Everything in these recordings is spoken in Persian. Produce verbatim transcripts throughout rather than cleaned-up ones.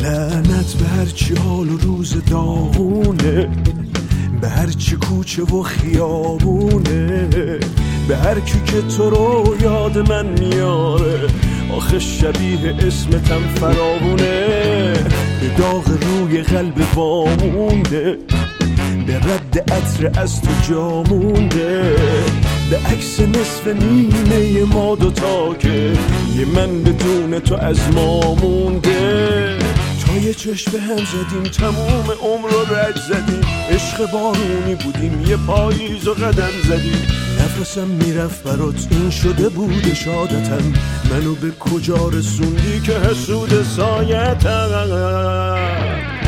لعنت به هرچی حال و روز داغونه، به هرچی کوچه و خیابونه، به هر کی که تو رو یاد من میاره، آخه شبیه اسمتم فراوونه. به داغ روی قلب وامونده، به رد عطر از تو جامونده، به عکس نصف نیمه ما دوتا که یه من بدون تو از ما مونده. تا یه چشم به هم زدیم تموم عمر رو رد زدیم، عشق بارونی بودیم یه پاییز و قدم زدیم. نفسم میرفت برات این شده بود شادتم، منو به کجا رسوندی که حسود سایتم.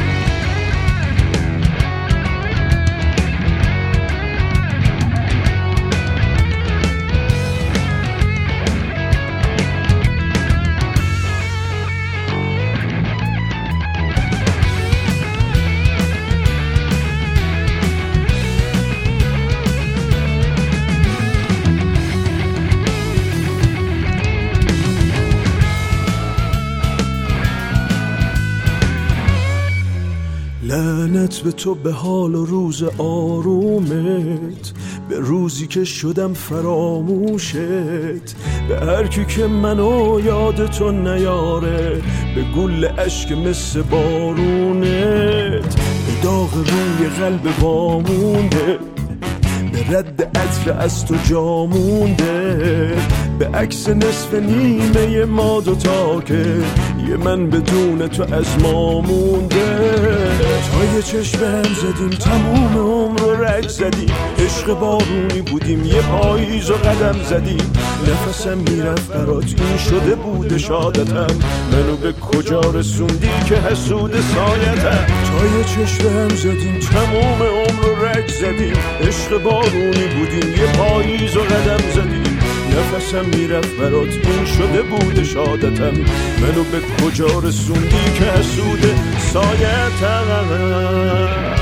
لعنت به تو، به حال و روز آرومت، به روزی که شدم فراموشت، به هر کی که منو یاد تو نیاره، به گل اشک مثل بارونت، به داغ روی قلب وامونده، به رد عطر از تو جامونده، به عکس نصف نیمه ما دوتا که یه من بدون تو از ما مونده. تا یه چشم هم زدیم تموم عمر رو رد زدیم، عشق بارونی بودیم یه پاییز و قدم زدیم. نفسم میرفت برات این شده بود شادتم، منو به کجا رسوندی که حسود سایتم. تا یه چشم هم زدیم تموم عمر رو رد زدیم، عشق بارونی بودیم یه پاییز و قدم زدیم. نفسم میرفت برات این شده بود شادتم، منو به کجا رسوندی که حسود سایتم.